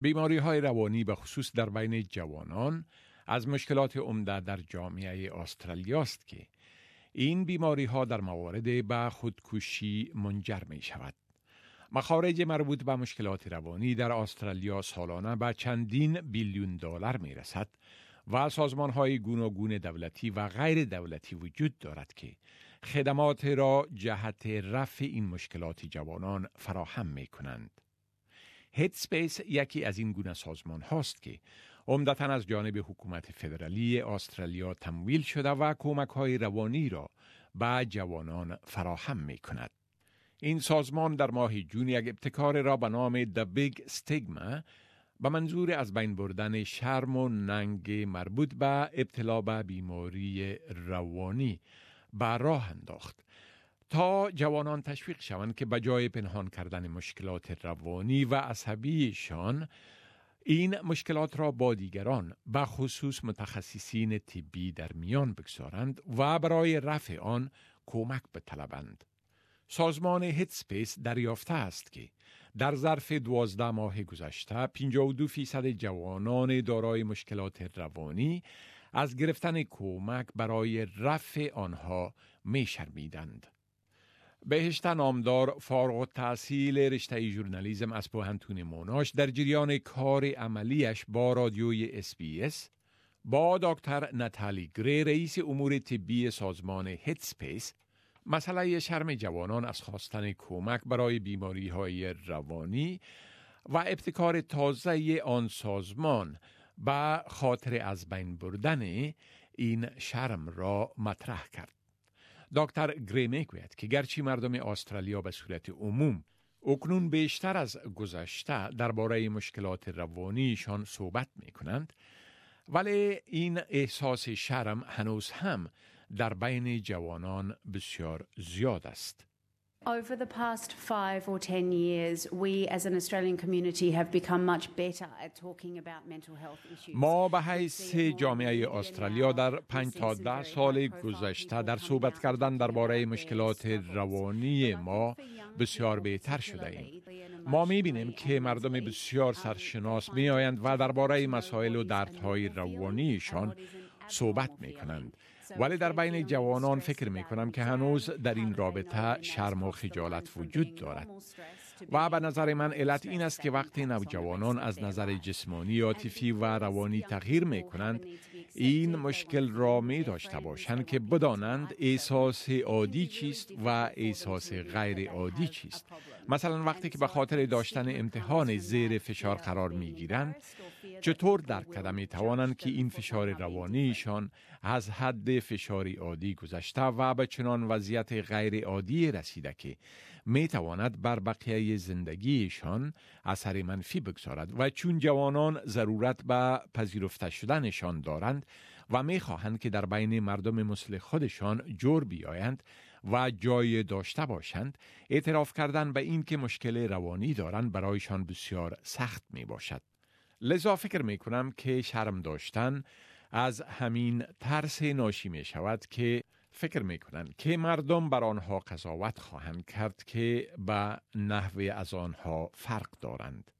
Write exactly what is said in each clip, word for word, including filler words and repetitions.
بیماری های روانی به خصوص در بین جوانان از مشکلات عمده در جامعه استرالیا است که این بیماری ها در موارد به خودکشی منجر می شود. مخارج مربوط به مشکلات روانی در استرالیا سالانه به چندین بیلیون دلار می رسد و سازمان های گوناگون دولتی و غیر دولتی وجود دارد که خدمات را جهت رفع این مشکلات جوانان فراهم می کنند. هدسپیس یکی از این گونه سازمان هاست که عمدتاً از جانب حکومت فدرالی استرالیا تمویل شده و کمک های روانی را به جوانان فراهم می کند. این سازمان در ماه جون یک ابتکار را به نام The Big Stigma به منظور از بین بردن شرم و ننگ مربوط به ابتلا به بیماری روانی به راه انداخت تا جوانان تشویق شوند که بجای پنهان کردن مشکلات روانی و عصبیشان این مشکلات را با دیگران به خصوص متخصصین طبی در میان بگذارند و برای رفع آن کمک بطلبند. سازمان هدسپیس دریافته است که در ظرف دوازده ماه گذشته پنجاه و دو فیصد جوانان دارای مشکلات روانی از گرفتن کمک برای رفع آنها می شرمیدند. بهشت نامدار فارغ التحصیل رشته ژورنالیسم از پوهنتون موناش در جریان کار عملیش با رادیوی اس بی اس با دکتر ناتالی گری رئیس امور طبی سازمان هدسپیس مسئله شرم جوانان از خواستن کمک برای بیماری های روانی و ابتکار تازه آن سازمان به خاطر از بین بردن این شرم را مطرح کرد. دکتر گری میگوید که گرچه مردم استرالیا به صورت عموم اکنون بیشتر از گذشته درباره مشکلات روانیشان صحبت می کنند، ولی این احساس شرم هنوز هم در بین جوانان بسیار زیاد است. Over the past five or ten years, we as an Australian community have become much better at talking about mental health issues. ما به حیث جامعه استرالیا در پنج تا ده سال گذشته در صحبت کردن درباره مشکلات روانی ما بسیار بهتر شده ایم. ما می‌بینیم که مردم بسیار سرشناس می‌آیند و درباره مسائل و دردهای روانیشان صحبت می‌کنند. ولی در بین جوانان فکر می‌کنم که هنوز در این رابطه شرم و خجالت وجود دارد. و به نظر من علت این است که وقتی نوجوانان از نظر جسمانی، عاطفی و روانی تغییر می‌کنند، این مشکل را می داشته باشند که بدانند احساس عادی چیست و احساس غیر عادی چیست. مثلا وقتی که به خاطر داشتن امتحان زیر فشار قرار می‌گیرند، چطور درک کرده می‌توانند که این فشار روانیشان از حد فشاری عادی گذشته و به چنان وضعیت غیر عادی رسیده که می‌تواند بر بقیه زندگیشان اثر منفی بگذارد و چون جوانان ضرورت به پذیرفته شدنشان دارند و می‌خواهند که در بین مردم مثل خودشان جور بیایند و جای داشته باشند، اعتراف کردن به این که مشکل روانی دارند برایشان بسیار سخت میباشد. لذا فکر میکنم که شرم داشتن از همین ترس ناشی می شود که فکر میکنند که مردم بر آنها قضاوت خواهند کرد که به نحوه از آنها فرق دارند.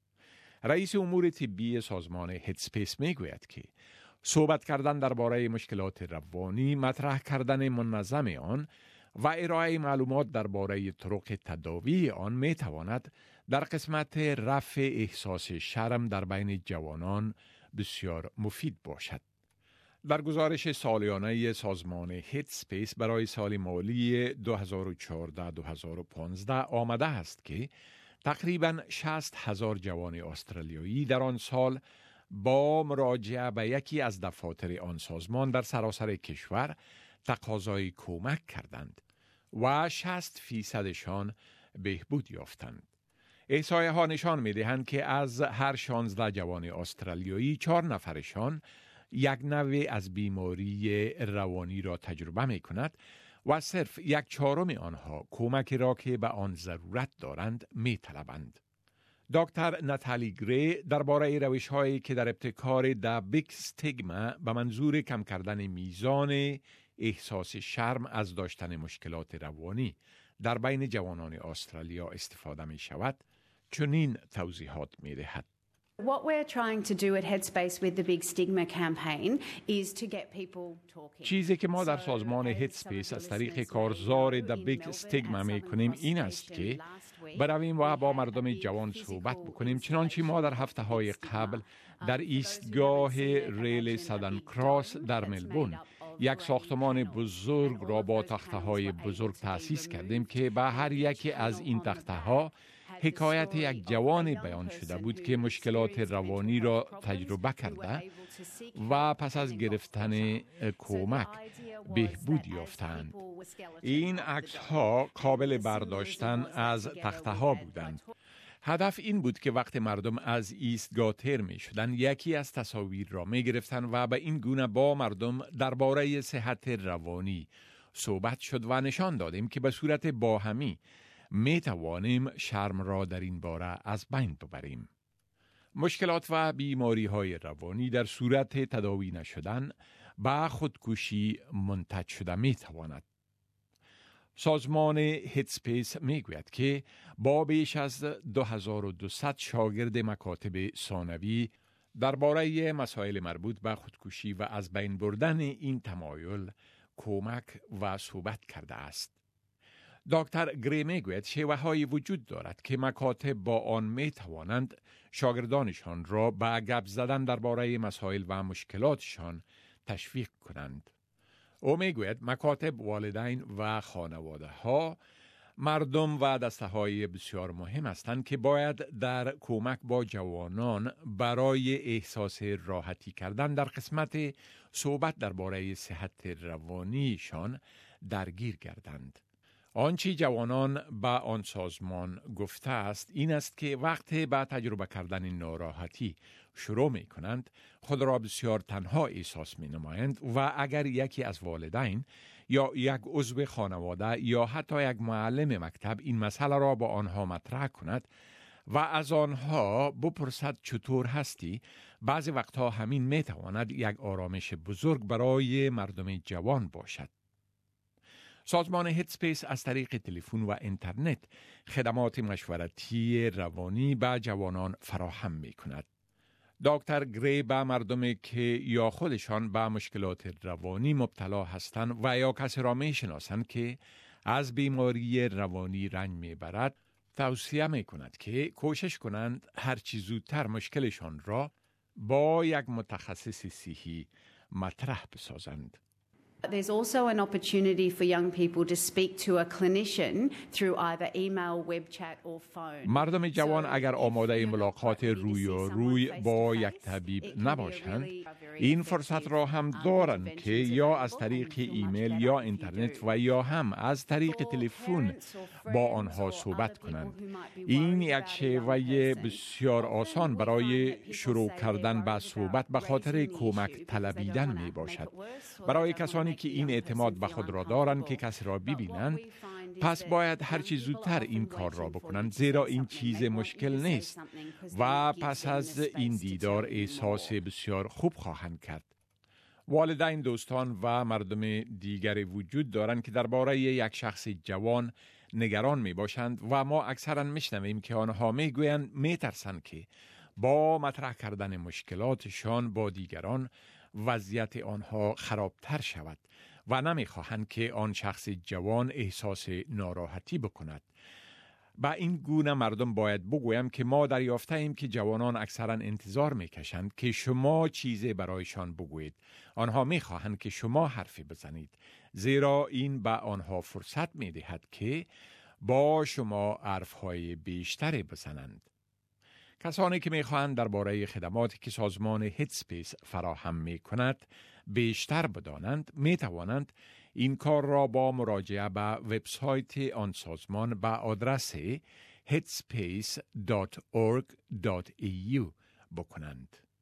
رئیس امور طبی سازمان هدسپیس میگوید که صحبت کردن درباره مشکلات روانی، مطرح کردن منظم آن و ارائه معلومات درباره طرق تداوی آن می تواند در قسمت رفع احساس شرم در بین جوانان بسیار مفید باشد. در گزارش سالیانه سازمان هدسپیس برای سال مالی دو هزار و چهارده دو هزار و پانزده آمده است که تقریباً شصت هزار جوان استرالیایی در آن سال با مراجعه به یکی از دفاتر آن سازمان در سراسر کشور تقاضای کمک کردند و شصت فیصدشان بهبود یافتند. احصایه ها نشان می دهند که از هر شانزده جوان استرالیایی چهار نفرشان یک نوع از بیماری روانی را تجربه می کند و صرف یک چهارم آنها کمک را که به آن ضرورت دارند می طلبند. دکتر ناتالی گری درباره روش‌هایی که در ابتکار The Big Stigma به منظور کم کردن میزان احساس شرم از داشتن مشکلات روانی در بین جوانان استرالیا استفاده می شود چنین توضیحات می دهد. What we're trying to do at Headspace with the Big Stigma campaign is to get people talking. چیزی که ما در سازمان هدسپیس از طریق کارزار د بیگ استیگما می کنیم این است که برویم و با مردم جوان صحبت بکنیم، چنانچه ما در هفته های قبل در ایستگاه ریل سدن کراس در ملبورن یک ساختمان بزرگ را با تخته های بزرگ تأسیس کردیم که به هر یکی از این تخته ها حکایت یک جوان بیان شده بود که مشکلات روانی را تجربه کرده و پس از گرفتن کمک بهبود یافتند. این عکس ها قابل برداشتن از تخته ها بودند. هدف این بود که وقت مردم از ایستگاه تر می شدن یکی از تصاویر را می گرفتن و به این گونه با مردم درباره صحت روانی صحبت شد و نشان دادیم که به صورت باهمی می توانیم شرم را در این باره از بین ببریم. مشکلات و بیماری های روانی در صورت تداوی نشدن به خودکشی منتج شده می تواند. سازمان هدسپیس می گوید که با بیش از دو هزار و دویست شاگرد مکاتب ثانوی درباره مسائل مربوط به خودکشی و از بین بردن این تمایل کمک و صحبت کرده است. دکتر گری می گوید شیوه های وجود دارد که مکاتب با آن می توانند شاگردانشان را به گپ زدن درباره مسائل و مشکلاتشان تشویق کنند. او می گوید مکاتب، والدین و خانواده ها مردم و دسته های بسیار مهم هستند که باید در کمک با جوانان برای احساس راحتی کردن در قسمت صحبت درباره صحت روانیشان درگیر گردند. آنچه جوانان به آن سازمان گفته است این است که وقتی به تجربه کردن ناراحتی شروع می کنند خود را بسیار تنها احساس می نمایند و اگر یکی از والدین یا یک عضو خانواده یا حتی یک معلم مکتب این مسئله را با آنها مطرح کند و از آنها بپرسد چطور هستی، بعضی وقتها همین می تواند یک آرامش بزرگ برای مردم جوان باشد. سازمان هدسپیس از طریق تلفن و اینترنت خدمات مشورتی روانی به جوانان فراهم می کند. دکتر گری به مردمی که یا خودشان به مشکلات روانی مبتلا هستند و یا کسی را می شناسند که از بیماری روانی رنج می برد توصیه می کند که کوشش کنند هر چه زودتر مشکلشان را با یک متخصص صحی مطرح بسازند. There's also an opportunity for young people to speak to a clinician through either email, web chat or phone. مردم جوان اگر آماده ملاقات روی روی با یک طبیب نباشند، این فرصت را هم دارند که یا از طریق ایمیل یا اینترنت و یا هم از طریق تلفن با آنها صحبت کنند. این یک شیوه بسیار آسان برای شروع کردن به صحبت به خاطر کمک طلبیدن می باشد. برای کسانی که این اعتماد به خود را دارند که کسی را ببینند، پس باید هر چیز زودتر این کار را بکنند، زیرا این چیز مشکل نیست و پس از این دیدار احساس بسیار خوب خواهند کرد. والدین، دوستان و مردم دیگری وجود دارند که درباره یک شخص جوان نگران می باشند و ما اکثرا میشنویم که آنها میگویند میترسند که با مطرح کردن مشکلاتشان با دیگران وضعیت آنها خرابتر شود و نمیخواهند که آن شخص جوان احساس ناراحتی بکند. با این گونه مردم باید بگویم که ما دریافته ایم که جوانان اکثرا انتظار میکشند که شما چیزی برایشان بگویید. آنها میخواهند که شما حرفی بزنید، زیرا این به آنها فرصت میدهد که با شما حرفهای بیشتری بزنند. کسانی که میخواهند درباره خدماتی که سازمان هدسپیس فراهم میکند بیشتر بدانند، میتوانند این کار را با مراجعه به وبسایت آن سازمان به آدرس headspace dot org dot e u بکنند.